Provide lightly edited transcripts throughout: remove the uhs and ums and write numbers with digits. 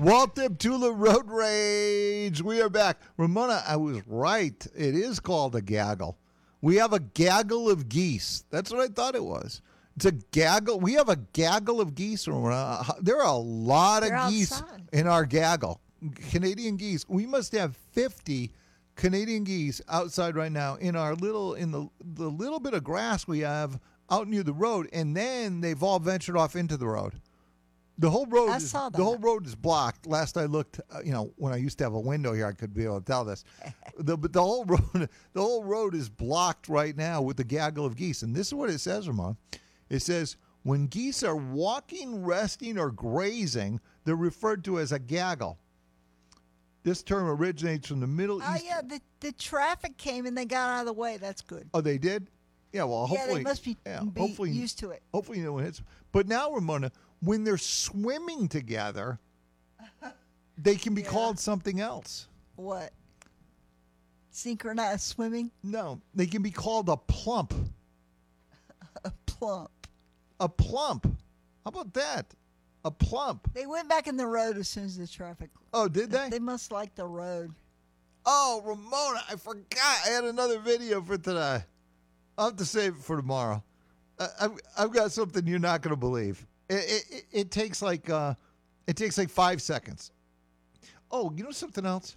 Welcome to the Road Rage. We are back. Ramona, I was right. It is called a gaggle. We have a gaggle of geese. That's what I thought it was. It's a gaggle. We have a gaggle of geese, Ramona. There are a lot of geese outside. in our gaggle. Canadian geese. We must have 50 Canadian geese outside right now in our the little bit of grass we have out near the road, and then they've all ventured off into the road. The whole road saw that. The whole road is blocked. Last I looked, when I used to have a window here, I could be able to tell this. But the whole road is blocked right now with the gaggle of geese. And this is what it says, Ramon. It says when geese are walking, resting, or grazing, they're referred to as a gaggle. This term originates from the Middle East. Oh, yeah, the traffic came and they got out of the way. That's good. Oh, they did? Yeah, well, hopefully. they must be hopefully, used to it. Hopefully no one hits. But now, Ramona, when they're swimming together, they can be called something else. What? Synchronized swimming? No, they can be called a plump. A plump. A plump. How about that? A plump. They went back in the road as soon as the traffic. Oh, did they? They must like the road. Oh, Ramona, I forgot. I had another video for today. I'll have to save it for tomorrow. I've got something you're not going to believe. It takes like 5 seconds. Oh, you know something else?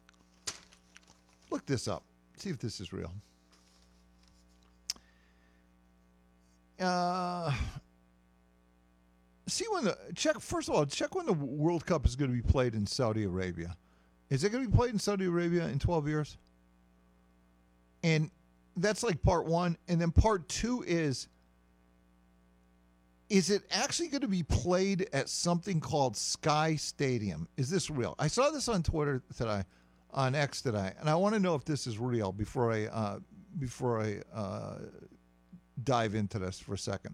Look this up. See if this is real. First of all, check when the World Cup is going to be played in Saudi Arabia. Is it going to be played in Saudi Arabia in 12 years? And that's like part one. And then part two is it actually going to be played at something called Sky Stadium? Is this real? I saw this on Twitter today, on X today, and I want to know if this is real before I dive into this for a second.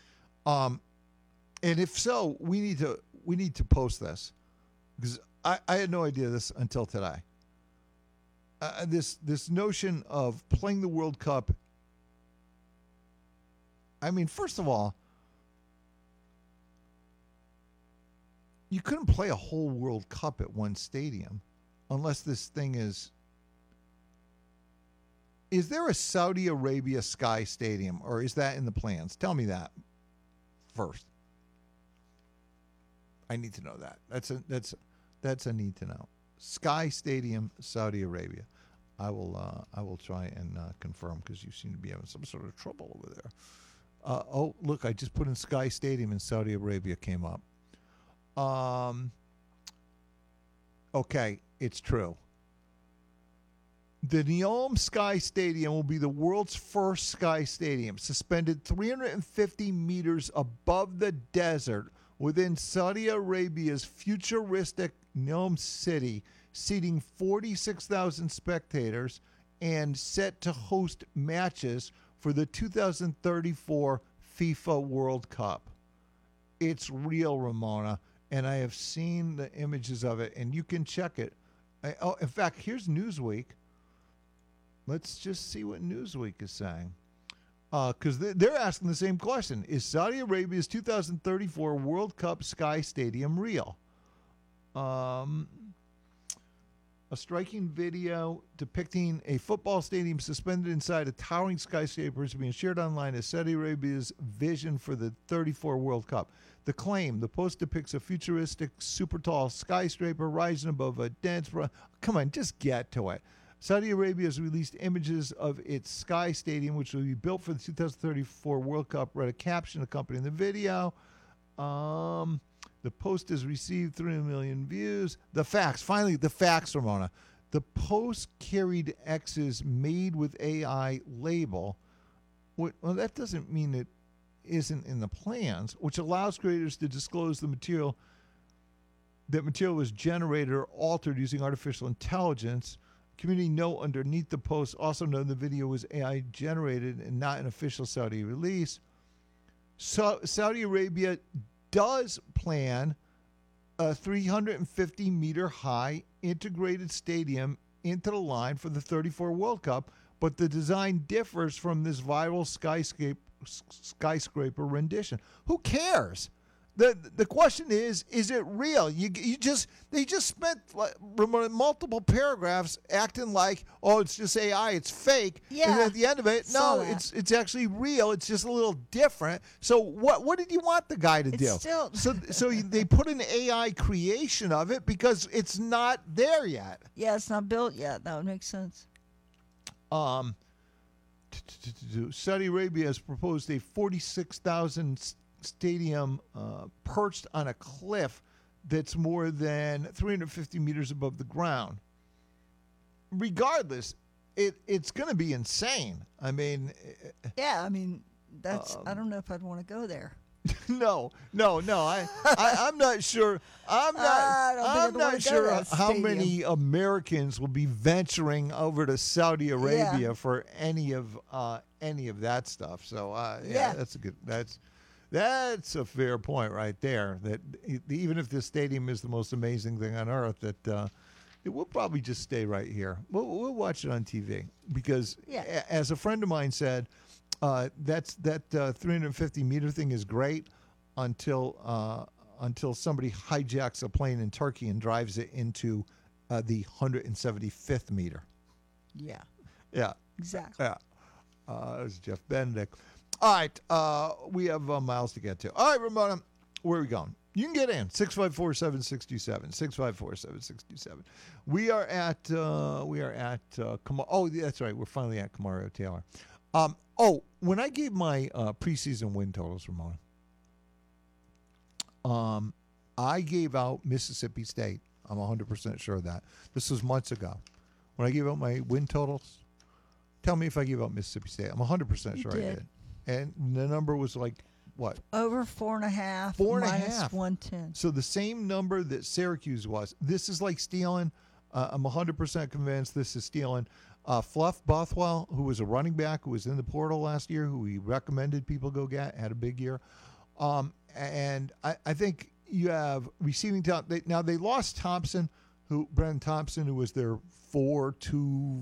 And if so, we need to post this because I had no idea this until today. This notion of playing the World Cup. I mean, first of all, you couldn't play a whole World Cup at one stadium unless this thing is. Is there a Saudi Arabia Sky Stadium, or is that in the plans? Tell me that first. I need to know that. That's a need to know. Sky Stadium, Saudi Arabia. I will try and confirm because you seem to be having some sort of trouble over there. Oh, look, I just put in Sky Stadium in Saudi Arabia came up. Okay, it's true. The Neom Sky Stadium will be the world's first sky stadium, suspended 350 meters above the desert within Saudi Arabia's futuristic Neom city, seating 46,000 spectators and set to host matches for the 2034 FIFA World Cup. It's real, Ramona, and I have seen the images of it, and you can check it. In fact, here's Newsweek. Let's just see what Newsweek is saying. Because they're asking the same question. Is Saudi Arabia's 2034 World Cup Sky Stadium real? A striking video depicting a football stadium suspended inside a towering skyscraper is being shared online as Saudi Arabia's vision for the 34 World Cup. The claim, the post depicts a futuristic, super tall skyscraper rising above a dense... Come on, just get to it. Saudi Arabia has released images of its Sky Stadium, which will be built for the 2034 World Cup. Read a caption accompanying the video. The post has received 3 million views. The facts. Finally, the facts, Ramona. The post carried X's made with AI label. Well, that doesn't mean it isn't in the plans, which allows creators to disclose the material. That material was generated or altered using artificial intelligence. Community note underneath the post also noted the video was AI generated and not an official Saudi release. So Saudi Arabia does plan a 350-meter high integrated stadium into the line for the 34 World Cup, but the design differs from this viral skyscraper rendition. Who cares? the question is it real? They just spent multiple paragraphs acting like, oh, it's just AI, it's fake. Yeah, and at the end of it, saw no, that. it's actually real. It's just a little different. So what did you want the guy to do? Still- so they put an AI creation of it because it's not there yet. Yeah, it's not built yet. That would make sense. Saudi Arabia has proposed a 46,000 stadium perched on a cliff that's more than 350 meters above the ground. Regardless, it's going to be insane. I mean, Yeah, I mean, that's. I don't know if I'd want to go there. no. I'm not sure. I'm I don't think I'd not wanna go sure to that how stadium. many Americans will be venturing over to Saudi Arabia Yeah. for any of that stuff. So Yeah. that's a fair point right there. That even if this stadium is the most amazing thing on earth, that it will probably just stay right here. We'll watch it on TV because, Yeah. as a friend of mine said, that 350 meter thing is great until somebody hijacks a plane in Turkey and drives it into the 175th meter. Yeah, Yeah, exactly. yeah. That was Jeff Benedict. All right, we have miles to get to. All right, Ramona, where are we going? You can get in 654-7627, 654-7627. We are at oh, that's right. We're finally at Camario Taylor. When I gave my preseason win totals, Ramona, I gave out Mississippi State. I'm 100% sure of that. This was months ago. When I gave out my win totals, tell me if I gave out Mississippi State. I'm 100% sure I did. did. And the number was like, what? Over 4.5. 4.5. minus 110. So the same number that Syracuse was. This is like stealing. I'm 100% convinced this is stealing. Fluff Bothwell, who was a running back who was in the portal last year, who he recommended people go get, had a big year. And I think you have receiving talent. Now they lost Thompson, Brennan Thompson, who was their 4.2,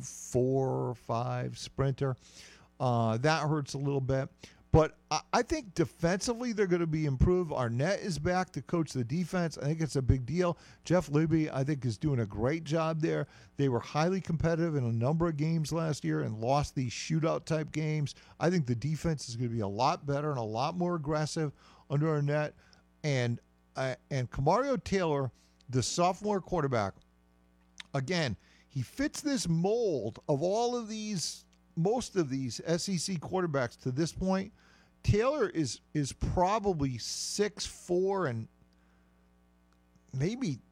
4.5 sprinter. That hurts a little bit. But I think defensively they're going to be improved. Arnett is back to coach the defense. I think it's a big deal. Jeff Libby, I think, is doing a great job there. They were highly competitive in a number of games last year and lost these shootout-type games. I think the defense is going to be a lot better and a lot more aggressive under Arnett. And Camario Taylor, the sophomore quarterback, again, he fits this mold of all of these, most of these SEC quarterbacks to this point. Taylor is probably 6'4" and maybe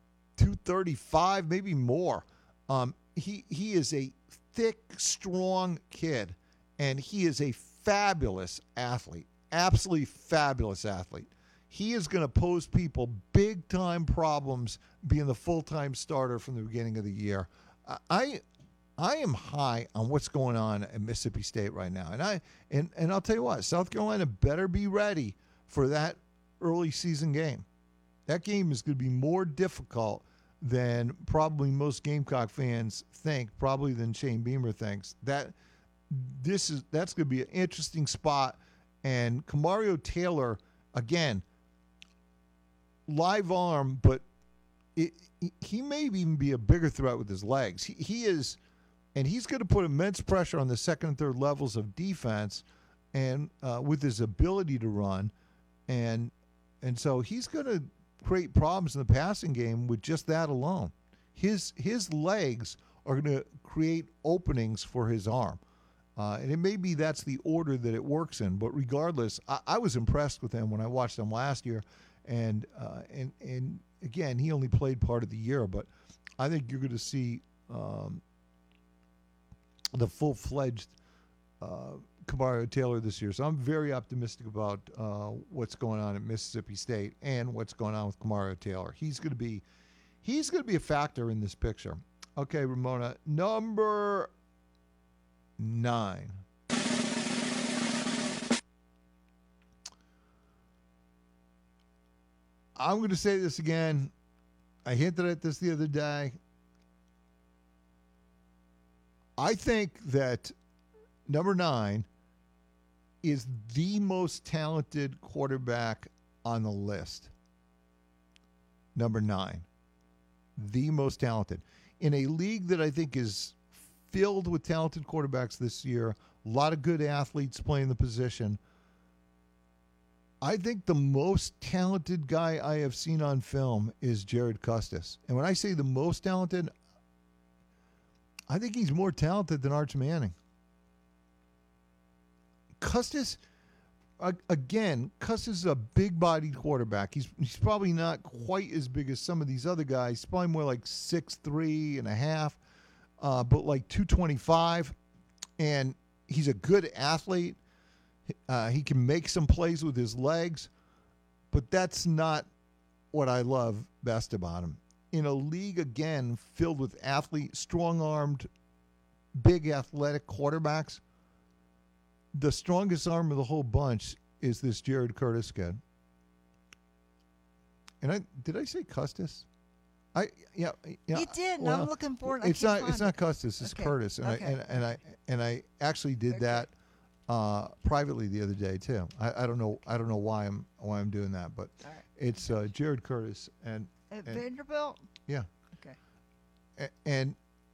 235, maybe more. He is a thick, strong kid, and he is a fabulous athlete, absolutely fabulous athlete. He is going to pose people big-time problems being the full-time starter from the beginning of the year. I am high on what's going on at Mississippi State right now. And I'll tell you what, South Carolina better be ready for that early season game. That game is going to be more difficult than probably most Gamecock fans think, probably than Shane Beamer thinks. That's going to be an interesting spot. And Camario Taylor, again, live arm, but he may even be a bigger threat with his legs. He is. And he's going to put immense pressure on the second and third levels of defense, and with his ability to run, and so he's going to create problems in the passing game with just that alone. His legs are going to create openings for his arm, and it may be that's the order that it works in. But regardless, I was impressed with him when I watched him last year, and again, he only played part of the year, but I think you're going to see the full-fledged Camario Taylor this year. So I'm very optimistic about what's going on at Mississippi State and what's going on with Camario Taylor. He's going to be a factor in this picture. Okay, Ramona, number 9. I'm going to say this again. I hinted at this the other day. I think that number 9 is the most talented quarterback on the list. Number 9, the most talented. In a league that I think is filled with talented quarterbacks this year, a lot of good athletes playing the position, I think the most talented guy I have seen on film is Jared Custis. And when I say the most talented, I think he's more talented than Arch Manning. Custis, again, Custis is a big-bodied quarterback. He's probably not quite as big as some of these other guys. He's probably more like 6'3 and a half, but like 225. And he's a good athlete. He can make some plays with his legs, but that's not what I love best about him. In a league, again, filled with strong-armed, big athletic quarterbacks, the strongest arm of the whole bunch is this Jared Curtis kid. And did I say Custis? Yeah. You did. Well, I'm looking for it. It's not Custis. It's Okay. Curtis. And Okay. I actually did Okay. that privately the other day too. I don't know why I'm doing that, but All right. it's Jared Curtis and At Vanderbilt? yeah. Okay. And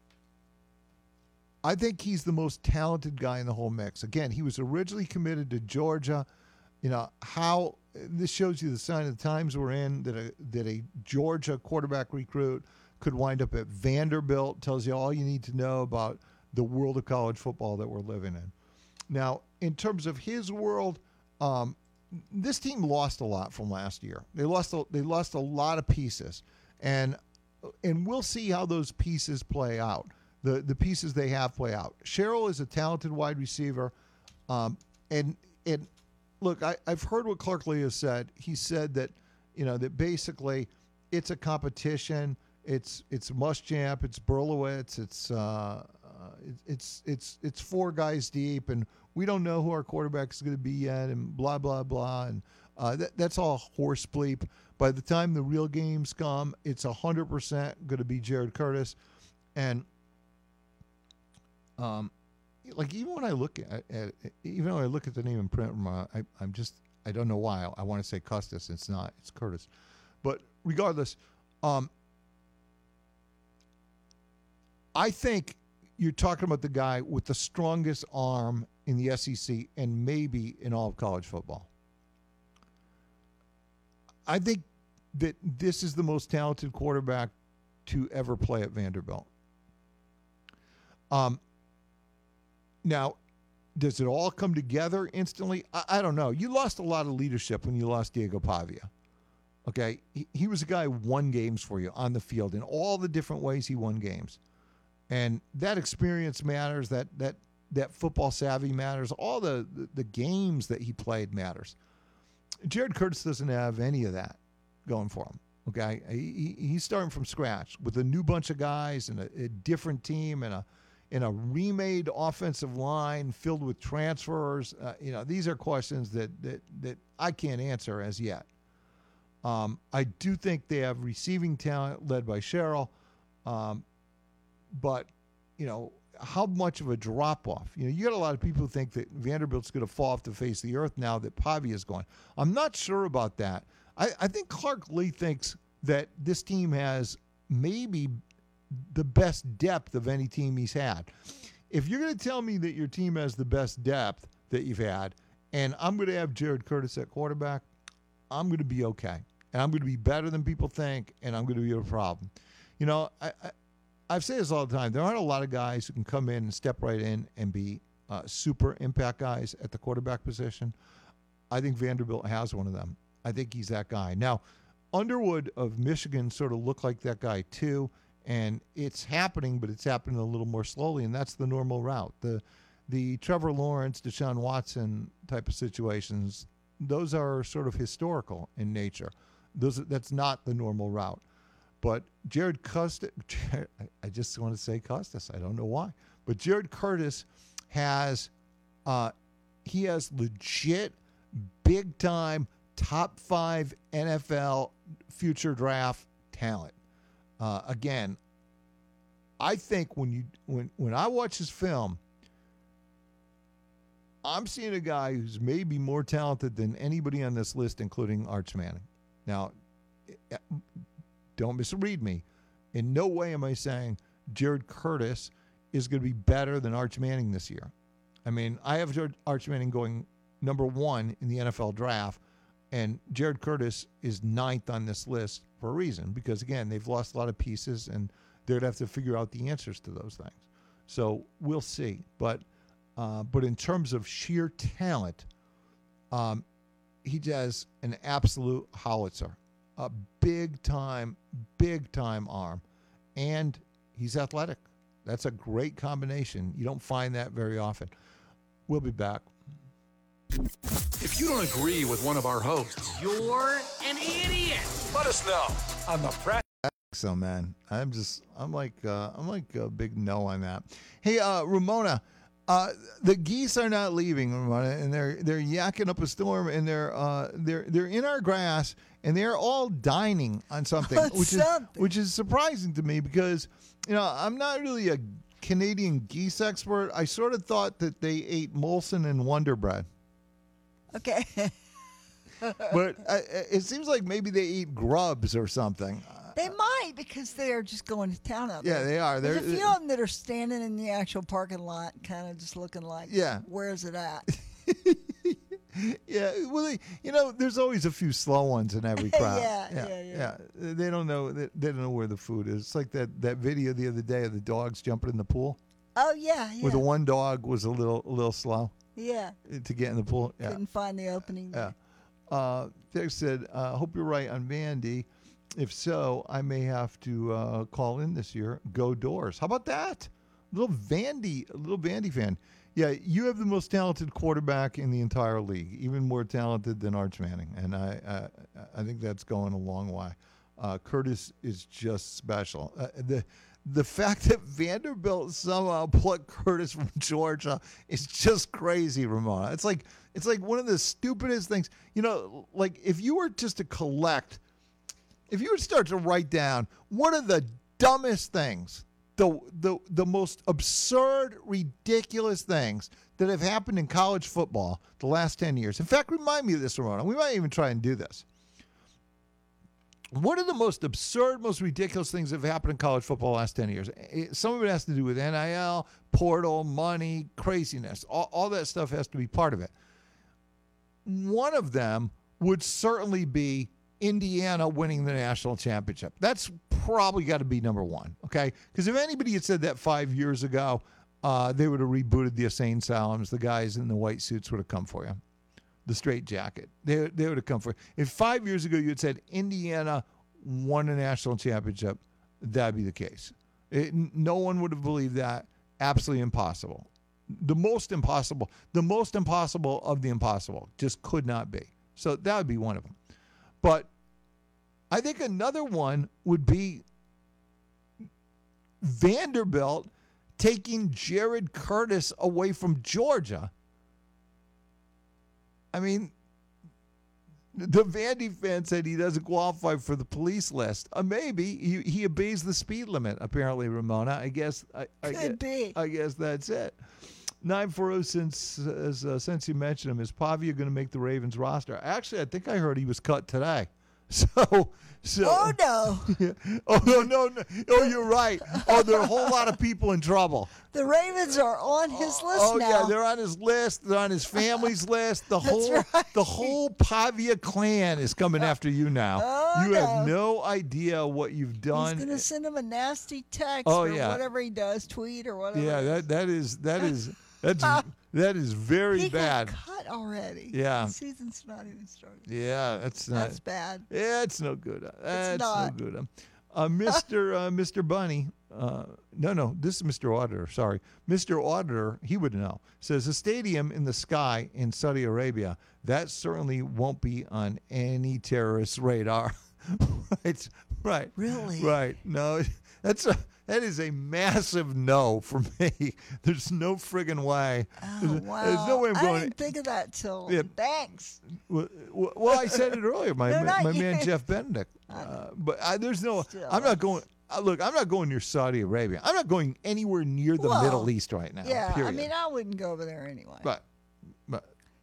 I think he's the most talented guy in the whole mix. Again, he was originally committed to Georgia. You know, how this shows you the sign of the times we're in, that a Georgia quarterback recruit could wind up at Vanderbilt. Tells you all you need to know about the world of college football that we're living in. Now, in terms of his world, this team lost a lot from last year. They lost a lot of pieces, and we'll see how those pieces play out. The pieces they have play out. Sherrill is a talented wide receiver, and look, I've heard what Clark Lee has said. He said that that basically it's a competition. It's Muschamp, it's Berlowitz, it's four guys deep, and we don't know who our quarterback is going to be yet, and blah blah blah, and that's all horse bleep. By the time the real games come, it's 100% going to be Jared Curtis, and like even when I look at even when I look at the name in print, I don't know why I want to say Custis. It's not. It's Curtis, but regardless, I think you're talking about the guy with the strongest arm in the SEC and maybe in all of college football. I think that this is the most talented quarterback to ever play at Vanderbilt. Now, does it all come together instantly? I don't know. You lost a lot of leadership when you lost Diego Pavia. Okay? He was a guy who won games for you on the field in all the different ways he won games. And that experience matters, that football savvy matters, all the games that he played matters. Jared Curtis doesn't have any of that going for him. Okay? He's starting from scratch with a new bunch of guys and a different team and a remade offensive line filled with transfers. These are questions that I can't answer as yet. I do think they have receiving talent led by Sherrill, but how much of a drop off? You got a lot of people who think that Vanderbilt's going to fall off the face of the earth now that Pavia is gone. I'm not sure about that. I think Clark Lee thinks that this team has maybe the best depth of any team he's had. If you're going to tell me that your team has the best depth that you've had, and I'm going to have Jared Curtis at quarterback, I'm going to be okay. And I'm going to be better than people think, and I'm going to be a problem. I've said this all the time. There aren't a lot of guys who can come in and step right in and be super impact guys at the quarterback position. I think Vanderbilt has one of them. I think he's that guy. Now, Underwood of Michigan sort of looked like that guy too, and it's happening, but it's happening a little more slowly, and that's the normal route. The Trevor Lawrence, Deshaun Watson type of situations, those are sort of historical in nature. That's not the normal route. But Jared Custis, I just want to say Custis. I don't know why. But Jared Curtis has legit big time top 5 NFL future draft talent. Again, I think when I watch his film, I'm seeing a guy who's maybe more talented than anybody on this list, including Arch Manning. Now, don't misread me. In no way am I saying Jared Curtis is going to be better than Arch Manning this year. I mean, I have Arch Manning going number 1 in the NFL draft, and Jared Curtis is 9th on this list for a reason, because, again, they've lost a lot of pieces, and they're going to have to figure out the answers to those things. So we'll see. But in terms of sheer talent, he has an absolute howitzer, a big-time arm, and he's athletic. That's a great combination. You don't find that very often. We'll be back. If you don't agree with one of our hosts, You're an idiot. let us know on the press. So, man, I'm like a big no on that. Hey, Ramona, the geese are not leaving, Ramona, and they're yakking up a storm, and they're in our grass, and they're all dining on something, which is surprising to me, because I'm not really a Canadian geese expert. I sort of thought that they ate Molson and Wonder Bread. Okay. But it seems like maybe they eat grubs or something. They might, because they are just going to town out there. Yeah, they are. There's a few of them that are standing in the actual parking lot, kind of just looking like, Yeah. where's it at? Yeah, well, there's always a few slow ones in every crowd. Yeah. They don't know. They don't know where the food is. It's like that video the other day of the dogs jumping in the pool. Oh, yeah. Where the one dog was a little slow. Yeah. To get in the pool. Yeah. Couldn't find the opening. Yeah. They said, hope you're right on Vandy. If so, I may have to call in this year. Go Doors. How about that? Little Vandy fan. Yeah, you have the most talented quarterback in the entire league, even more talented than Arch Manning, and I think that's going a long way. Curtis is just special. The fact that Vanderbilt somehow plucked Curtis from Georgia is just crazy, Ramona. It's like one of the stupidest things. Like if you were just to collect, if you would start to write down what are the dumbest things, the most absurd, ridiculous things that have happened in college football the last 10 years. In fact, remind me of this, Ramona. We might even try and do this. What are the most absurd, most ridiculous things that have happened in college football the last 10 years? Some of it has to do with NIL, portal, money, craziness. All that stuff has to be part of it. One of them would certainly be Indiana winning the national championship. That's probably got to be number one, okay? Because if anybody had said that 5 years ago, they would have rebooted the insane asylums. The guys in the white suits would have come for you. The straight jacket. They would have come for you. If 5 years ago you had said Indiana won a national championship, that'd be the case. No one would have believed that. Absolutely impossible. The most impossible of the impossible. Just could not be. So that would be one of them. But I think another one would be Vanderbilt taking Jared Curtis away from Georgia. I mean, the Vandy fan said he doesn't qualify for the police list. Maybe he obeys the speed limit. Apparently, Ramona. I guess that's it. 940 since you mentioned him, is Pavia going to make the Ravens roster? Actually, I think I heard he was cut today. So. Oh no! Yeah. Oh no! Oh, you're right. Oh, there are a whole lot of people in trouble. The Ravens are on his list now. Yeah, they're on his list. They're on his family's list. The whole Pavia clan is coming after you now. Oh, you have no idea what you've done. He's gonna send him a nasty text or whatever he does, tweet or whatever. Yeah, that is very bad. He got cut already. Yeah. The season's not even started. Yeah, that's bad. Yeah, it's no good. That's not. No good. Mr. Bunny. No, this is Mr. Auditor. Sorry. Mr. Auditor, he would know. Says a stadium in the sky in Saudi Arabia, that certainly won't be on any terrorist radar. Right. Really? Right. No, that is a massive no for me. There's no friggin' way. Oh, wow. There's no way I'm going. I didn't think of that till thanks. Well, I said it earlier. My man Jeff Benedict. But there's no. Still, I'm not going. Look, I'm not going near Saudi Arabia. I'm not going anywhere near the Middle East right now. Yeah, period. I mean, I wouldn't go over there anyway. But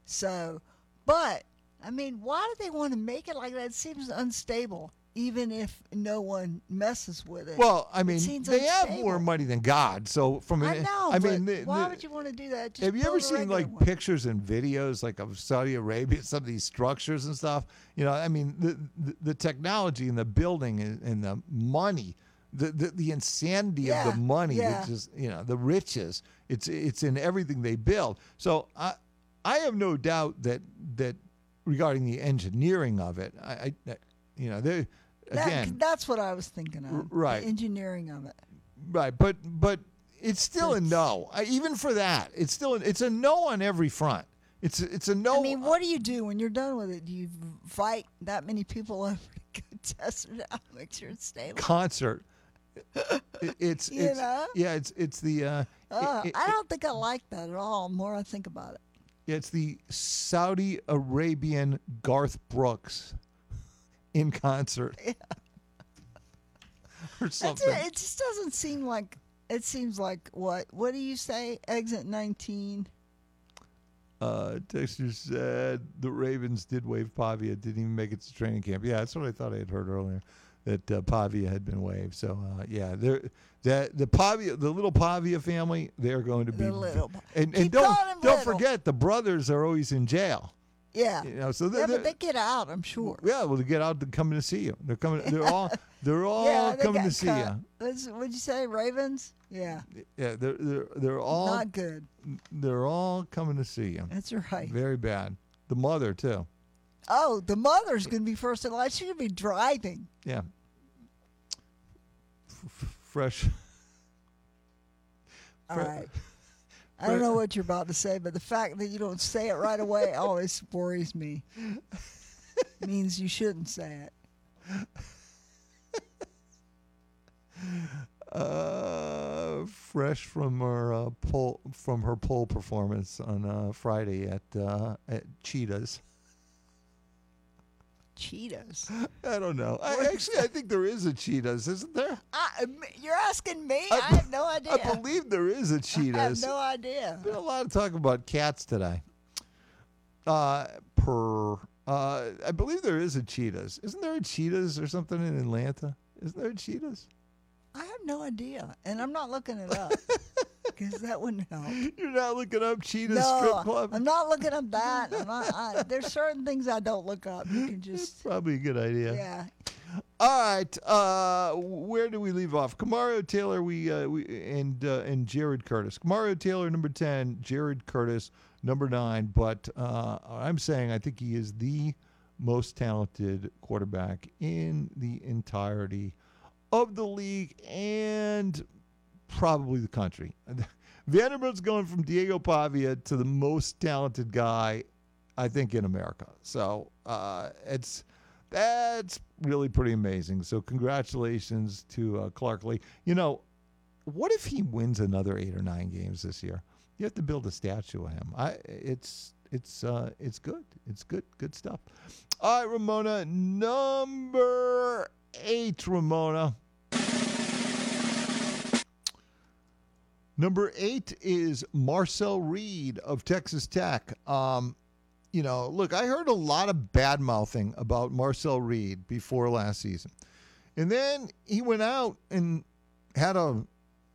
So, but I mean, why do they want to make it like that? It seems unstable, even if no one messes with it. Well, I mean, seems they have unstable. more money than God. So from I know. I but mean, why would you want to do that? Just have you ever build a seen regular like one. pictures and videos like of Saudi Arabia, some of these structures and stuff? You know, I mean, the technology and the building and the money, the insanity of the Yeah, money, yeah. that just the riches. It's in everything they build. So I have no doubt that regarding the engineering of it, they again. That's what I was thinking of. Right. The engineering of it. Right, but it's still a no. Even for that, it's a no on every front. It's a no. I mean, what do you do when you're done with it? Do you invite that many people over to go test it out, make sure it's stable? concert? It's You know? yeah. It's the I don't think I like that at all. The more I think about it. it's the Saudi Arabian Garth Brooks in concert or That's something. it. It just doesn't seem like. It seems like what? What do you say? Exit 19. Dexter said the Ravens did waive Pavia, didn't even make it to training camp. Yeah, that's what I thought I had heard earlier, that Pavia had been waived. So yeah, the Pavia, the little Pavia family, they're going to be The little. and Keep don't calling them don't little. forget the brothers are always in jail. Yeah. You know, so Yeah, but they get out. I'm sure. yeah, well, they get out to coming to see you. They're coming. They're all Yeah, they coming got to see cut. you. What'd you say, Ravens? Yeah. Yeah, they're all Not good. they're all coming to see you. That's right. Very bad. The mother too. Oh, the mother's going to be first in line. She's going to be driving. Yeah. Fresh. All right. I don't know what you're about to say, but the fact that you don't say it right away always worries me. Means you shouldn't say it. Fresh from her pole performance on Friday at Cheetahs. Cheetos. I don't know. I think there is a Cheetahs, isn't there? You're asking me? I have no idea. I believe there is a Cheetahs. I have no idea. Been a lot of talk about cats today. I believe there is a Cheetahs. Isn't there a Cheetahs or something in Atlanta? Isn't there a Cheetahs? I have no idea, and I'm not looking it up because that wouldn't help. You're not looking up Cheetahs Strip Club? I'm not looking up that. There's certain things I don't look up. You can just, Probably a good idea. yeah. All right. Where do we leave off? Kamario Taylor, and Jared Curtis. Kamario Taylor, number 10. Jared Curtis, number 9. But I'm saying I think he is the most talented quarterback in the entirety of the league and probably the country. Vanderbilt's going from Diego Pavia to the most talented guy, I think, in America. So that's really pretty amazing. So congratulations to Clark Lee. You know, what if he wins another 8 or 9 games this year? You have to build a statue of him. It's good. It's good stuff. All right, Ramona, number 8, Ramona. Number 8 is Marcel Reed of Texas Tech. Look, I heard a lot of bad-mouthing about Marcel Reed before last season. And then he went out and had a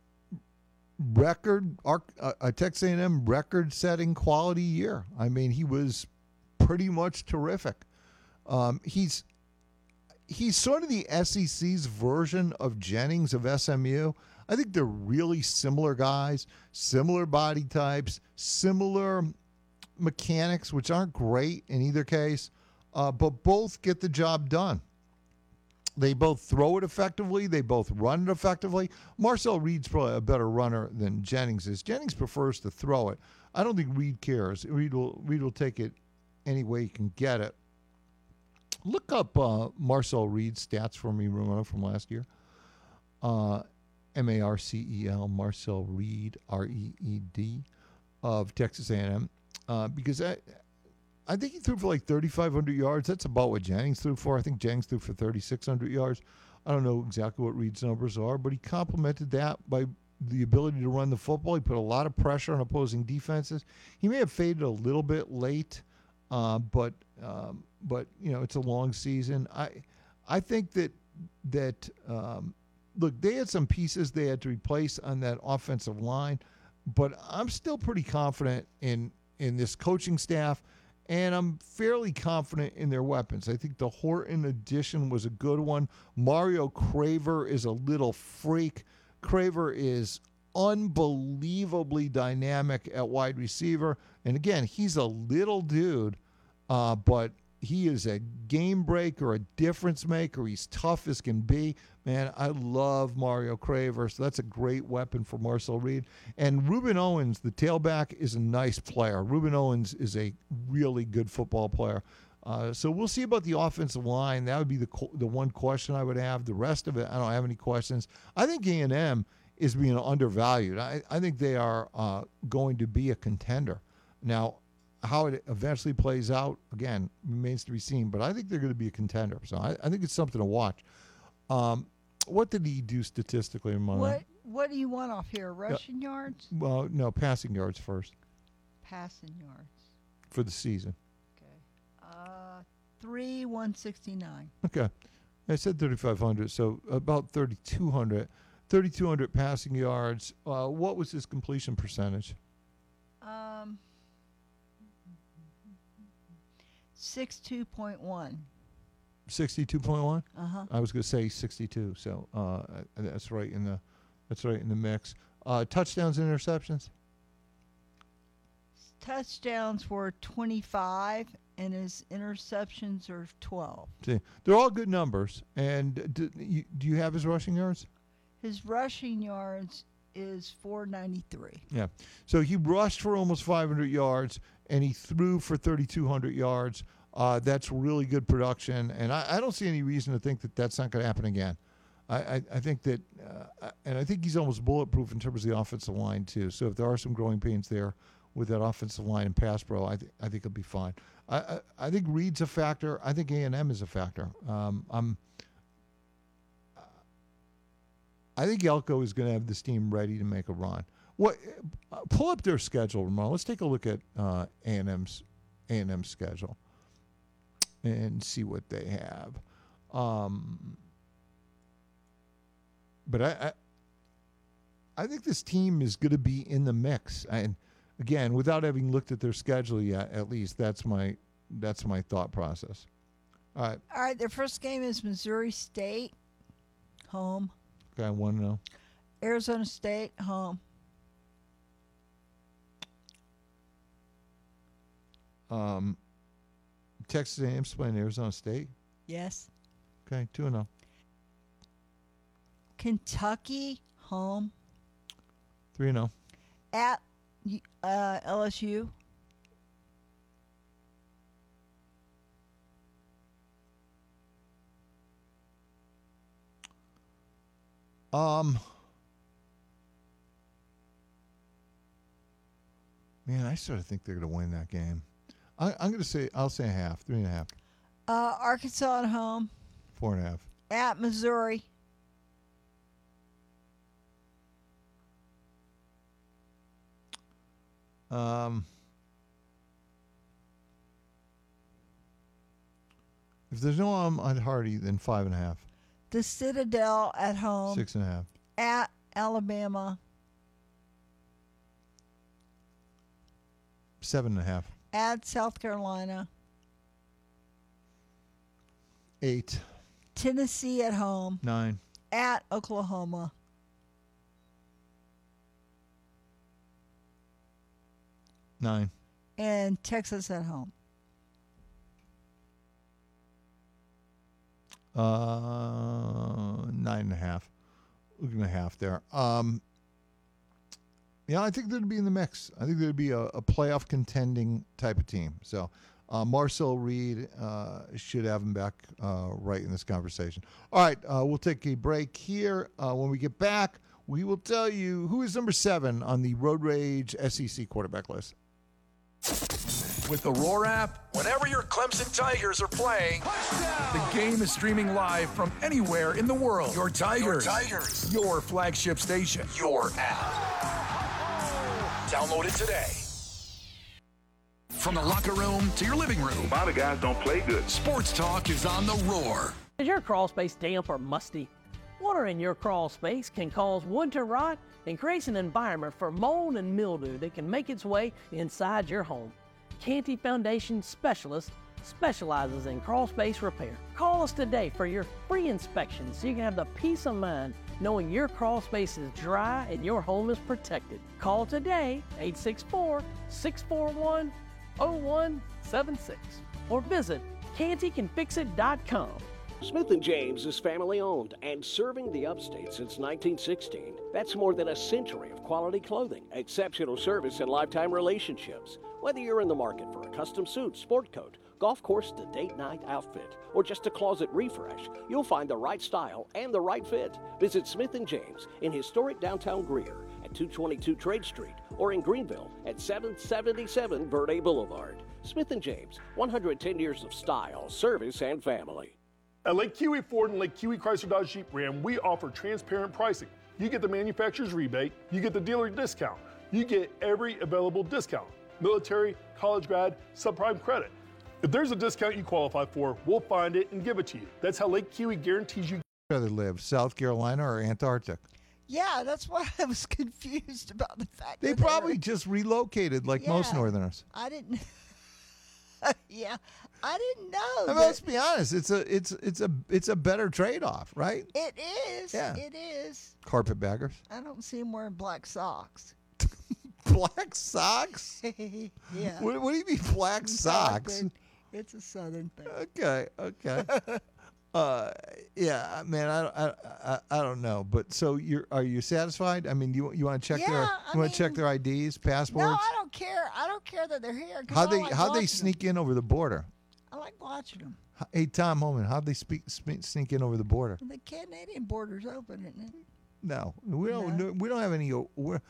Texas A&M record-setting quality year. I mean, he was pretty much terrific. He's sort of the SEC's version of Jennings of SMU. I think they're really similar guys, similar body types, similar mechanics, which aren't great in either case, but both get the job done. They both throw it effectively. They both run it effectively. Marcel Reed's probably a better runner than Jennings is. Jennings prefers to throw it. I don't think Reed cares. Reed will take it any way he can get it. Look up Marcel Reed's stats for me, Ramona, from last year. Marcel, Marcel Reed, Reed, of Texas A&M. Because I think he threw for like 3,500 yards. That's about what Jennings threw for. I think Jennings threw for 3,600 yards. I don't know exactly what Reed's numbers are, but he complemented that by the ability to run the football. He put a lot of pressure on opposing defenses. He may have faded a little bit late, but it's a long season. I think that look, they had some pieces they had to replace on that offensive line, but I'm still pretty confident in this coaching staff, and I'm fairly confident in their weapons. I think the Horton addition was a good one. Mario Craver is a little freak. Craver is unbelievably dynamic at wide receiver. And again, he's a little dude, but he is a game breaker, a difference maker. He's tough as can be. Man, I love Mario Craver, so that's a great weapon for Marcel Reed. And Reuben Owens, the tailback, is a nice player. Reuben Owens is a really good football player. So we'll see about the offensive line. That would be the one question I would have. The rest of it, I don't have any questions. I think A&M is being undervalued. I think they are going to be a contender. Now, how it eventually plays out, again, remains to be seen. But I think they're going to be a contender. So I think it's something to watch. What did he do statistically in my What do you want off here? Rushing yards? Well, no, passing yards first Passing yards. for the season. Okay. 169. Okay. I said 3,500, so about 3,200. 3,200 passing yards. What was his completion percentage? 62.1. 62.1. Uh-huh. I was going to say 62, so that's right in the mix. Touchdowns and interceptions. Touchdowns were 25, and his interceptions are 12. See, they're all good numbers. And do you have his rushing yards? His rushing yards is 493. Yeah. So he rushed for almost 500 yards, and he threw for 3,200 yards. That's really good production, and I don't see any reason to think that that's not going to happen again. I think that, and I think he's almost bulletproof in terms of the offensive line too. So if there are some growing pains there with that offensive line and pass pro, I think he'll be fine. I think Reed's a factor. I think A&M is a factor. I think Elko is going to have this team ready to make a run. Pull up their schedule, Ramon. Let's take a look at A&M's schedule and see what they have. But I think this team is going to be in the mix. And again, without having looked at their schedule yet, at least that's my thought process. All right. Their first game is Missouri State, home. Okay, I want to know. Arizona State, home. Texas A&M's playing Arizona State. Yes. Okay, 2-0. Kentucky, home. 3-0. At LSU. Man, I sort of think they're going to win that game. I'm going to say, I'll say a half, 3.5. Arkansas at home. 4.5. At Missouri. If there's no Ahmad Hardy, then 5.5. The Citadel at home. 6.5. At Alabama. 7.5. At South Carolina. 8. Tennessee at home. 9. At Oklahoma. 9. And Texas at home. 9.5. Looking at half there. Yeah, I think they'd be in the mix. I think they'd be a playoff contending type of team. So Marcel Reed should have him back right in this conversation. All right, we'll take a break here. When we get back, we will tell you who is number 7 on the Road Rage SEC quarterback list. With the Roar app, whenever your Clemson Tigers are playing, the game is streaming live from anywhere in the world. Your Tigers. Your flagship station. Your app. Download it today. From the locker room to your living room, A lot of guys don't play good. sports talk is on the Roar. Is your crawl space damp or musty? Water in your crawl space can cause wood to rot and creates an environment for mold and mildew that can make its way inside your home. Canty Foundation Specialist specializes in crawl space repair. Call us today for your free inspection so you can have the peace of mind knowing your crawl space is dry and your home is protected. Call today, 864-641-0176, or visit cantycanfixit.com. Smith & James is family-owned and serving the upstate since 1916. That's more than a century of quality clothing, exceptional service, and lifetime relationships. Whether you're in the market for a custom suit, sport coat, golf course to date night outfit, or just a closet refresh, you'll find the right style and the right fit. Visit Smith & James in historic downtown Greer at 222 Trade Street or in Greenville at 777 Verde Boulevard. Smith & James, 110 years of style, service, and family. At Lake Kiwi Ford and Lake Kiwi Chrysler Dodge Jeep Ram, we offer transparent pricing. You get the manufacturer's rebate, you get the dealer discount, you get every available discount. Military, college grad, subprime credit. If there's a discount you qualify for, we'll find it and give it to you. That's how Lake Kiwi guarantees you. Where they live, South Carolina or Antarctic? Yeah, that's why I was confused about the fact They that probably just relocated like most Yeah. Northerners. I didn't. Yeah, I didn't know. I mean, that- let's be honest. It's a better trade-off, right? It is. Yeah. It is. Carpetbaggers, I don't see him wearing black socks. black socks. Yeah. What do you mean black socks? It's a Southern thing. Okay. Yeah, man. I don't know, but so are you satisfied? I mean, you want to check Yeah, their I you want to check mean- their IDs, No, passports? I don't care. I don't care that they're here. 'cause How I they like how they watching sneak them. in over the border? I like watching them. Hey, Tom Homan, how'd they sneak in over the border? The Canadian border's open, isn't it? No, we don't. No. We don't have any. We're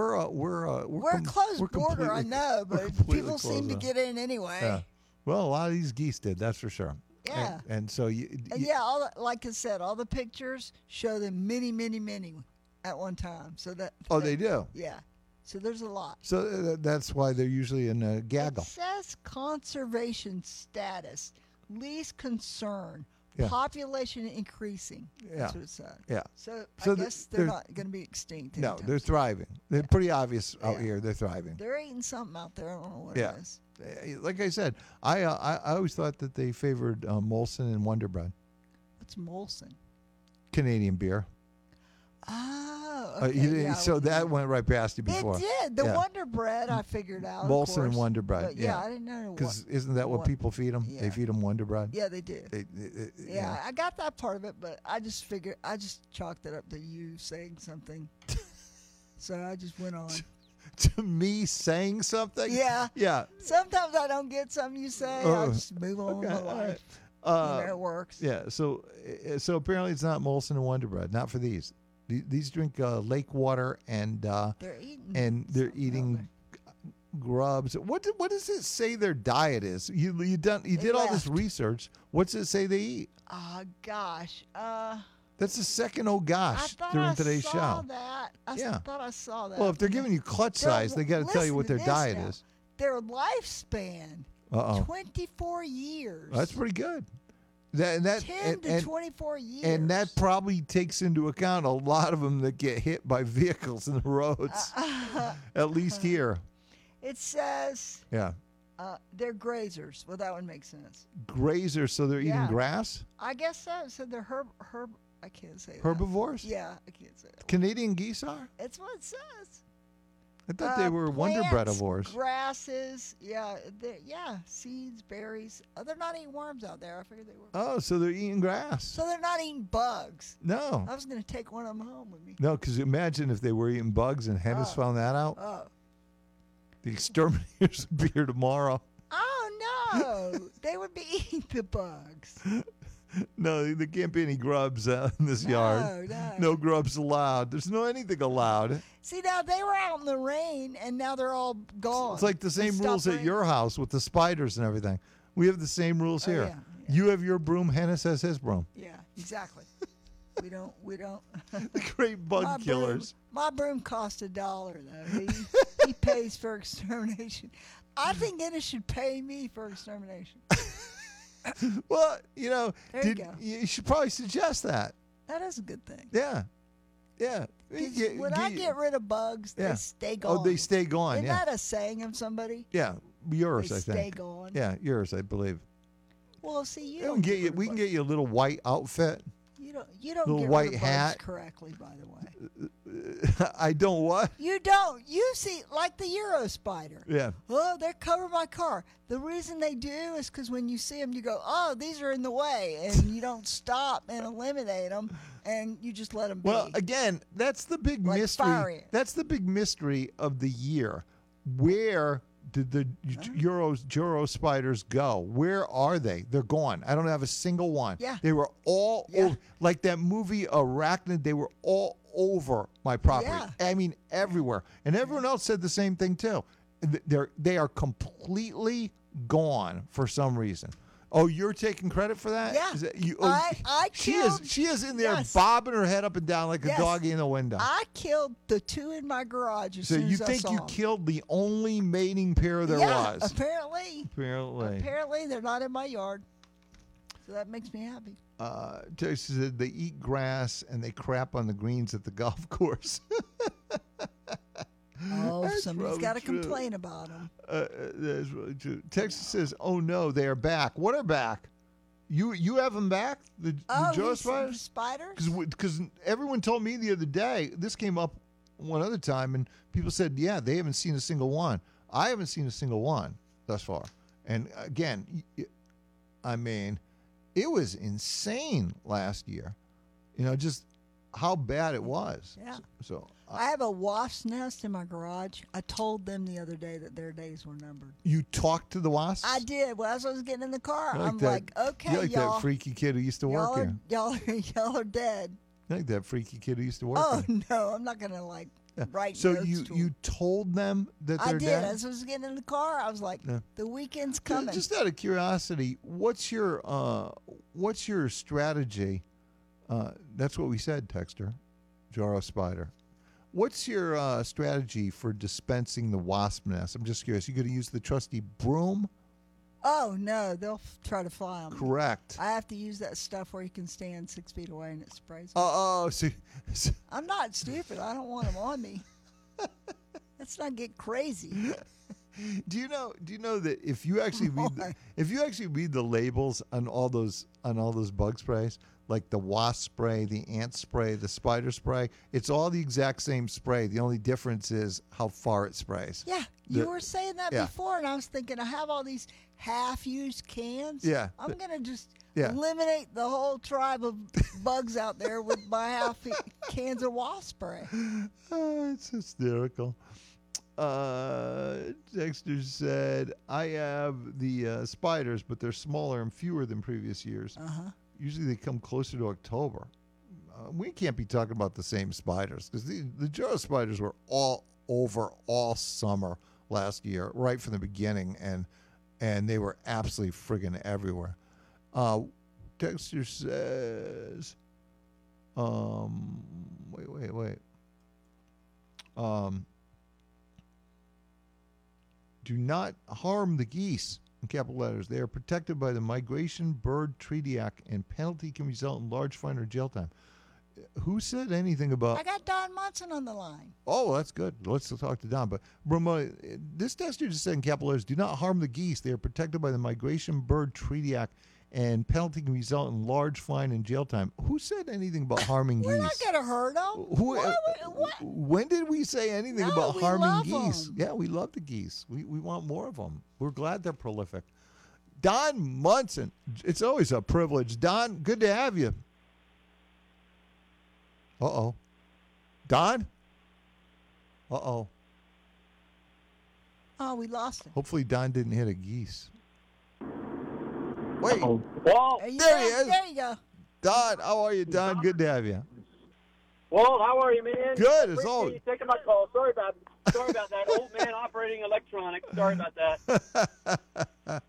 We're closed we're border, I completely- know, we're but completely people seem to closed get in anyway. Yeah. Well, a lot of these geese did. That's for sure. Yeah. And so you. And yeah, like I said, all the pictures show them many at one time. So that. Oh, they do. Yeah. So there's a lot. So that's why they're usually in a gaggle. It says conservation status, least concern, Yeah. population increasing. Yeah. That's what it said. Yeah. So So I the- guess they're they're- not going to be extinct. No, anytime they're soon. thriving. They're pretty obvious out Yeah. here. They're thriving. They're eating something out there. I don't know what Yeah. it is. Like I said, I always thought that they favored Molson and Wonder Bread, What's Molson? Canadian beer. Oh, You okay. didn't- yeah, so that went right past you before. It did. The Yeah. Wonder Bread, I figured out. of Molson and course. Wonder Bread. But yeah, I didn't know. Because isn't that what people feed them? Yeah. They feed them Wonder Bread. Yeah, they do. Yeah. I got that part of it, but I just chalked it up to you saying something. So I just went on. To me saying something. Yeah. Yeah. Sometimes I don't get something you say. I just move on with my all right. life. It works. Yeah. So apparently it's not Molson and Wonder Bread. Not for these. These drink lake water and They're eating. they're something eating grubs. What does it say their diet is? You did all this left. research. What's it say they eat? Oh gosh. That's the second I gosh thought during I today's saw show. that. I Yeah. thought I saw that. Well, if they're giving you clutch size, they got to tell you what their Listen to this diet now. is. Their lifespan, Uh-oh. 24 years. That's pretty good. That 10 to 24 years. And that probably takes into account a lot of them that get hit by vehicles in the roads. At least here. It says Yeah. they're grazers. Well, that would make sense. Grazers, so they're eating Yeah. grass? I guess so. So they're herb. I can't say that. Herbivores? Yeah, I can't say that. Canadian geese are? It's what it says. I thought they were Wonder Plants, Breadivores. grasses, seeds, berries. Oh, they're not eating worms out there. I figured they were. Oh, so they're eating grass. So they're not eating bugs. No. I was going to take one of them home with me. No, because imagine if they were eating bugs and Hennis found that out. Oh. The exterminators would be here tomorrow. Oh, no. They would be eating the bugs. No, there can't be any grubs out in this yard. No. No grubs allowed. There's no anything allowed. See, now they were out in the rain, and now they're all gone. It's like the They same stopped rules at raining. your house with the spiders and everything. We have the same rules here. yeah. You have your broom. Hennis has his broom. Yeah, exactly. we don't. The great bug killers. My broom cost $1 though. He pays for extermination. I think Ennis should pay me for extermination. Well, There you go. you should probably suggest that. That is a good thing. Yeah. Yeah. 'Cause when I get rid of bugs, Yeah. they stay gone. Oh, they stay gone. Isn't Yeah. that a saying of somebody? Yeah. Yours, They I stay think. gone. Yeah, yours, I believe. Well, see, you We don't can get rid you. of We can bugs. get you a little white outfit. You don't little get white rid of hat. bugs correctly, by the way. I don't what? You don't. You see, like the Euro spider. Yeah. Oh, they're covering my car. The reason they do is because when you see them, you go, "Oh, these are in the way," and you don't stop and eliminate them, and you just let them be. Well, again, that's the big Like mystery. fire ant. That's the big mystery of the year. Where did the Euro spiders go? Where are they? They're gone. I don't have a single one. Yeah. They were all Yeah. over, like that movie Arachnid. They were all over my property. Yeah. I mean, everywhere. And everyone else said the same thing too. They are completely gone for some reason. Oh, you're taking credit for that? Yeah. Is that you, I she killed- is in there Yes. bobbing her head up and down like a Yes. doggy in the window. I killed the two in my garage as So soon you as I think saw you 'em. killed the only mating pair there yeah, was? apparently. Apparently, they're not in my yard. So that makes me happy. Texas said they eat grass and they crap on the greens at the golf course. Oh, That's somebody's probably got to true. complain about them. That's really true. Texas says, "Oh no, they are back. What are back? You have them back? The Joe spiders? Spiders? Because everyone told me the other day. This came up one other time, and people said, yeah, they haven't seen a single one. I haven't seen a single one thus far. And again, I mean, it was insane last year. You know, just how bad it was. Yeah. So I have a wasp's nest in my garage. I told them the other day that their days were numbered. you talked to the wasps? I did. Well, as I was getting in the car, You're I'm that- like, okay, you're like y'all. that freaky kid who used to work here. Y'all are dead. You're like that freaky kid who used to work Oh, here. no, I'm not going to, like, write So notes to 'em. you told them that I they're did. dead? As I was getting in the car, I was like, Yeah. the weekend's coming. Just out of curiosity, what's your strategy? That's what we said, Texter, Jaro Spider. What's your strategy for dispensing the wasp nest? I'm just curious. You going to use the trusty broom? Oh, no, they'll try to fly on me. Correct. I have to use that stuff where you can stand 6 feet away and it sprays me. So I'm not stupid. I don't want them on me. Let's not get crazy. do you know that if you actually read the labels on all those bug sprays, like the wasp spray, the ant spray, the spider spray, it's all the exact same spray. The only difference is how far it sprays. Yeah, you were saying that yeah. before, and I was thinking, I have all these half-used cans. Yeah. I'm going to just Yeah. eliminate the whole tribe of bugs out there with my half cans of wasp spray. It's hysterical. Dexter said, I have the spiders, but they're smaller and fewer than previous years. Uh-huh. Usually they come closer to October. We can't be talking about the same spiders because the Jaro spiders were all over all summer last year, right from the beginning, and they were absolutely friggin' everywhere. Dexter says, wait. Do not harm the geese, in capital letters. They are protected by the Migration Bird Treaty Act, and penalty can result in large fine or jail time. Who said anything about... I got Don Munson on the line. Oh, that's good. Let's talk to Don. But Brahma, this Dexter just said in capital letters, do not harm the geese. They are protected by the Migration Bird Treaty Act, and penalty can result in large fine and jail time. Who said anything about harming We're geese? not going to hurt them. What? When did we say anything No, about we harming love geese? 'em. Yeah, we love the geese. We want more of them. We're glad they're prolific. Don Munson, it's always a privilege. Don, good to have you. Uh-oh. Don? Uh-oh. Oh, we lost him. Hopefully Don didn't hit a geese. Wait, Walt, There you There go. he is. There you go. Don, how are you, Don? Good to have you. Walt, how are you, man? Good, as Appreciate always. you taking my call. Sorry about that. Old man operating electronics. Sorry about that.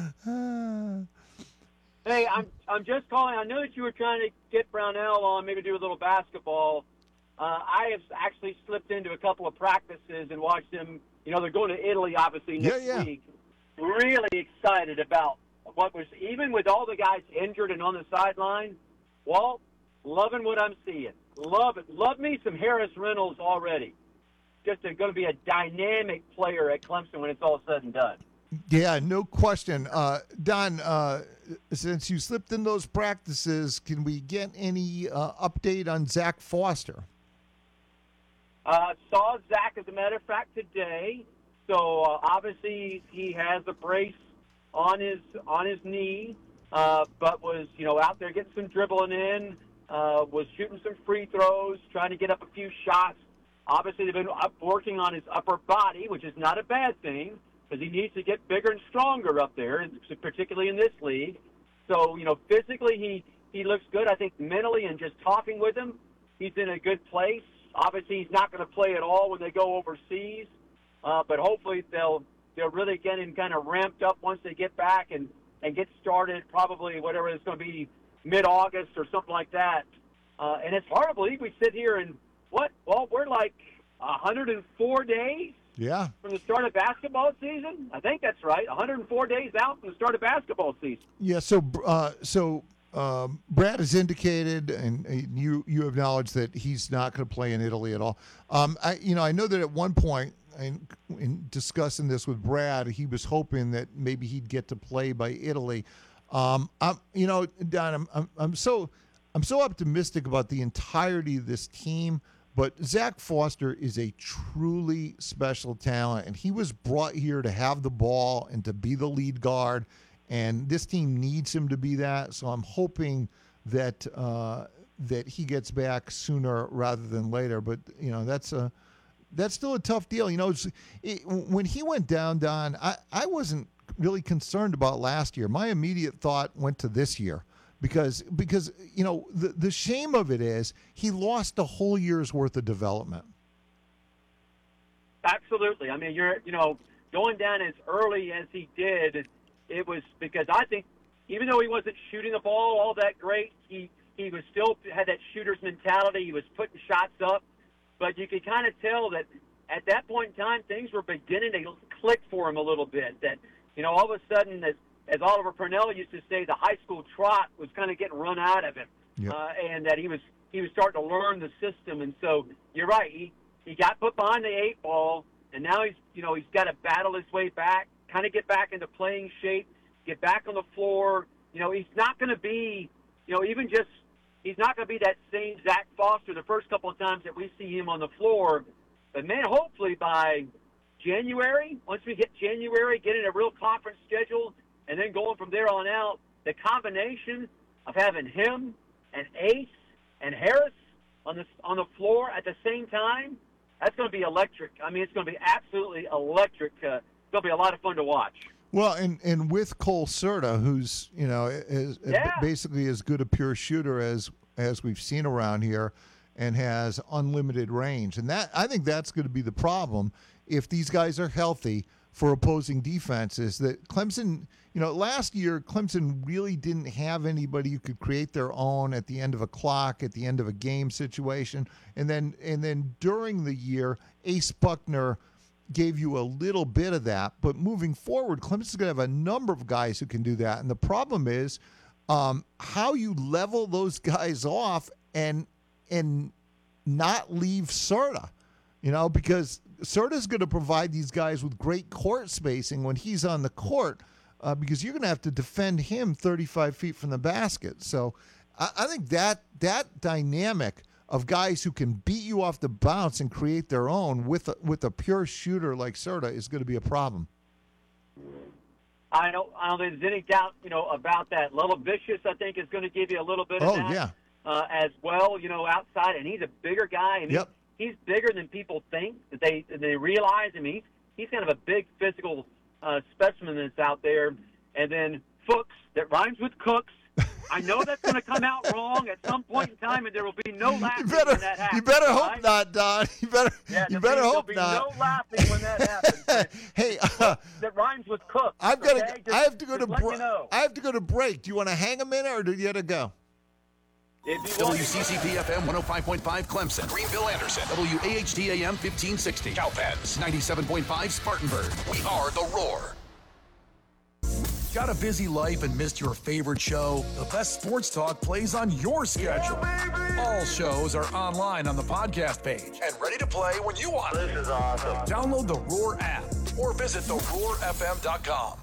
Hey, I'm just calling. I know that you were trying to get Brownell on, maybe do a little basketball. I have actually slipped into a couple of practices and watched them. You know, they're going to Italy, obviously, next week. Really excited about what was, even with all the guys injured and on the sideline, Walt, loving what I'm seeing. Love it. Love me some Harris Reynolds already. Just going to be a dynamic player at Clemson when it's all said and done. Yeah, no question. Don, since you slipped in those practices, can we get any update on Zach Foster? Saw Zach, as a matter of fact, today. So obviously he has a brace on his knee, but was out there getting some dribbling in, was shooting some free throws, trying to get up a few shots. Obviously they've been working on his upper body, which is not a bad thing because he needs to get bigger and stronger up there, particularly in this league. So physically he looks good. I think mentally and just talking with him, he's in a good place. Obviously, he's not going to play at all when they go overseas, but hopefully they'll really get him kind of ramped up once they get back and get started. Probably whatever it's going to be, mid-August or something like that. And it's hard to believe we sit here and we're like 104 days from the start of basketball season. I think that's right. 104 days out from the start of basketball season. Yeah. So Brad has indicated, and you acknowledged that he's not going to play in Italy at all. I know that at one point, in discussing this with Brad, he was hoping that maybe he'd get to play by Italy. Don, I'm so optimistic about the entirety of this team, but Zach Foster is a truly special talent, and he was brought here to have the ball and to be the lead guard. And this team needs him to be that, so I'm hoping that that he gets back sooner rather than later. But that's still a tough deal. When he went down, Don, I wasn't really concerned about last year. My immediate thought went to this year because the shame of it is he lost a whole year's worth of development. Absolutely. I mean, going down as early as he did. It was because I think even though he wasn't shooting the ball all that great, he was still had that shooter's mentality. He was putting shots up, but you could kind of tell that at that point in time, things were beginning to click for him a little bit. That all of a sudden, as Oliver Purnell used to say, the high school trot was kind of getting run out of him, and that he was starting to learn the system. And so you're right, he got put behind the 8 ball, and now he's got to battle his way back. Kind of get back into playing shape, get back on the floor. He's not going to be, he's not going to be that same Zach Foster the first couple of times that we see him on the floor. But, man, hopefully by January, once we hit January, getting a real conference schedule, and then going from there on out, the combination of having him and Ace and Harris on the floor at the same time, that's going to be electric. I mean, it's going to be absolutely electric. It'll be a lot of fun to watch. Well, and with Cole Serta, who's is basically as good a pure shooter as we've seen around here, and has unlimited range, and that I think that's going to be the problem if these guys are healthy for opposing defenses. That Clemson, last year Clemson really didn't have anybody who could create their own at the end of a clock, at the end of a game situation, and then during the year, Ace Buckner gave you a little bit of that, but moving forward, Clemson's going to have a number of guys who can do that. And the problem is how you level those guys off and not leave Serta, because Serta's going to provide these guys with great court spacing when he's on the court, because you're going to have to defend him 35 feet from the basket. So I think that dynamic of guys who can beat you off the bounce and create their own with a pure shooter like Serta is going to be a problem. I don't think there's any doubt, about that. Lella Vicious, I think, is going to give you a little bit of that as well, outside. And he's a bigger guy. I mean, he's bigger than people think, that they realize. I mean, he's kind of a big physical specimen that's out there. And then Fuchs that rhymes with Cooks. I know that's going to come out wrong at some point in time, and there will be no laughing when that happens. You better hope right? not, Don. You better hope not. There'll be no laughing when that happens. Hey, that rhymes with Cooks. I have to go to break. You know. I have to go to break. Do you want to hang a minute, or do you have to go? WCCP FM 105.5 Clemson, Greenville Anderson, WAHD AM 1560, Cowpens 97.5 Spartanburg. We are the Roar. Got a busy life and missed your favorite show? The best sports talk plays on your schedule. All shows are online on the podcast page and ready to play when you want. This is awesome. Download the Roar app or visit theroarfm.com.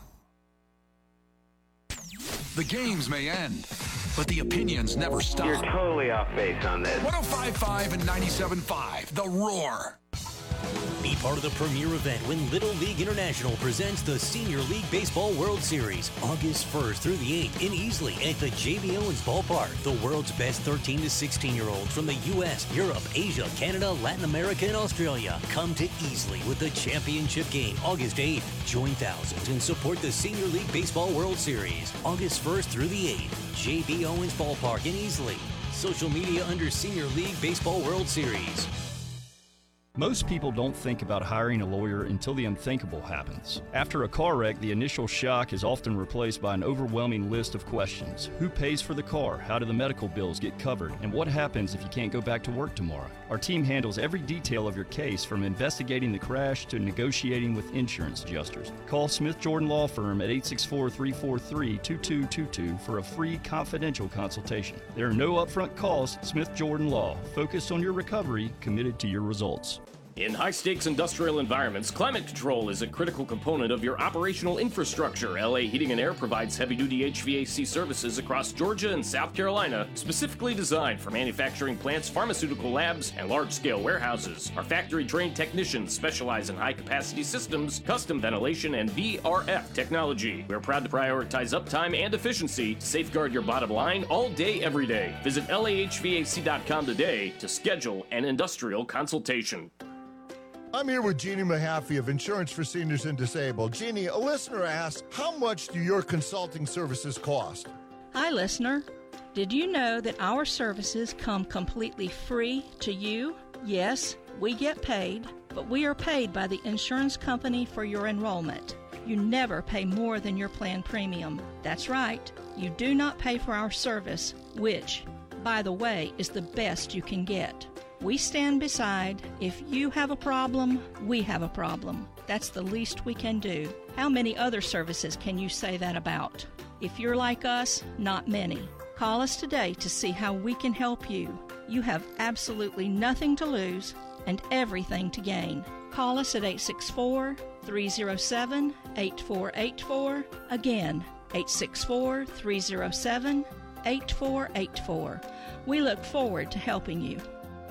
The games may end, but the opinions never stop. You're totally off base on this. 105.5 and 97.5, The Roar. Be part of the premier event when Little League International presents the Senior League Baseball World Series, August 1st through the 8th in Easley at the J.B. Owens Ballpark. The world's best 13 to 16-year-olds from the U.S., Europe, Asia, Canada, Latin America, and Australia come to Easley with the championship game August 8th. Join thousands and support the Senior League Baseball World Series, August 1st through the 8th, J.B. Owens Ballpark in Easley. Social media under Senior League Baseball World Series. Most people don't think about hiring a lawyer until the unthinkable happens. After a car wreck, the initial shock is often replaced by an overwhelming list of questions. Who pays for the car? How do the medical bills get covered? And what happens if you can't go back to work tomorrow? Our team handles every detail of your case, from investigating the crash to negotiating with insurance adjusters. Call Smith Jordan Law Firm at 864-343-2222 for a free confidential consultation. There are no upfront costs. Smith Jordan Law, focused on your recovery, committed to your results. In high-stakes industrial environments, climate control is a critical component of your operational infrastructure. LA Heating and Air provides heavy-duty HVAC services across Georgia and South Carolina, specifically designed for manufacturing plants, pharmaceutical labs, and large-scale warehouses. Our factory-trained technicians specialize in high-capacity systems, custom ventilation, and VRF technology. We're proud to prioritize uptime and efficiency to safeguard your bottom line all day, every day. Visit lahvac.com today to schedule an industrial consultation. I'm here with Jeannie Mahaffey of Insurance for Seniors and Disabled. Jeannie, a listener asks, how much do your consulting services cost? Hi, listener. Did you know that our services come completely free to you? Yes, we get paid, but we are paid by the insurance company for your enrollment. You never pay more than your plan premium. That's right. You do not pay for our service, which, by the way, is the best you can get. We stand beside. If you have a problem, we have a problem. That's the least we can do. How many other services can you say that about? If you're like us, not many. Call us today to see how we can help you. You have absolutely nothing to lose and everything to gain. Call us at 864-307-8484. Again, 864-307-8484. We look forward to helping you.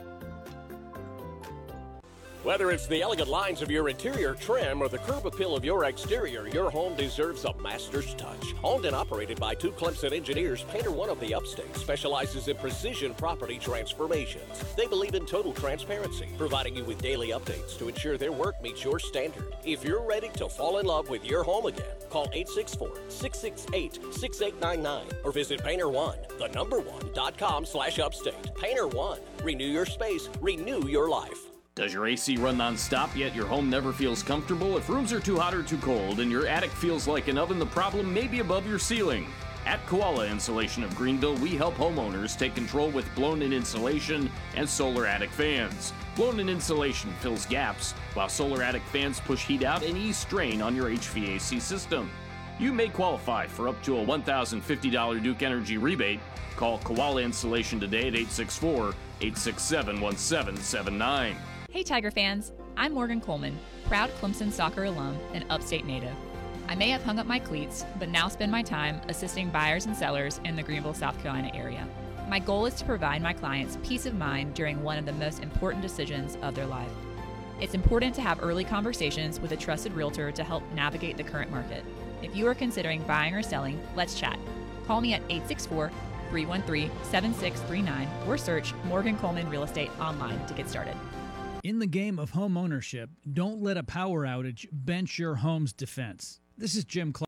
Whether it's the elegant lines of your interior trim or the curb appeal of your exterior, your home deserves a master's touch. Owned and operated by two Clemson engineers, Painter One of the Upstate specializes in precision property transformations. They believe in total transparency, providing you with daily updates to ensure their work meets your standard. If you're ready to fall in love with your home again, call 864-668-6899 or visit painter1.com/upstate. Painter One. Renew your space. Renew your life. Does your AC run non-stop, yet your home never feels comfortable? If rooms are too hot or too cold and your attic feels like an oven, the problem may be above your ceiling. At Koala Insulation of Greenville, we help homeowners take control with blown-in insulation and solar attic fans. Blown-in insulation fills gaps, while solar attic fans push heat out and ease strain on your HVAC system. You may qualify for up to a $1,050 Duke Energy rebate. Call Koala Insulation today at 864-867-1779. Hey Tiger fans, I'm Morgan Coleman, proud Clemson soccer alum and upstate native. I may have hung up my cleats, but now spend my time assisting buyers and sellers in the Greenville, South Carolina area. My goal is to provide my clients peace of mind during one of the most important decisions of their life. It's important to have early conversations with a trusted realtor to help navigate the current market. If you are considering buying or selling, let's chat. Call me at 864-313-7639 or search Morgan Coleman Real Estate online to get started. In the game of home ownership, don't let a power outage bench your home's defense. This is Jim Clark.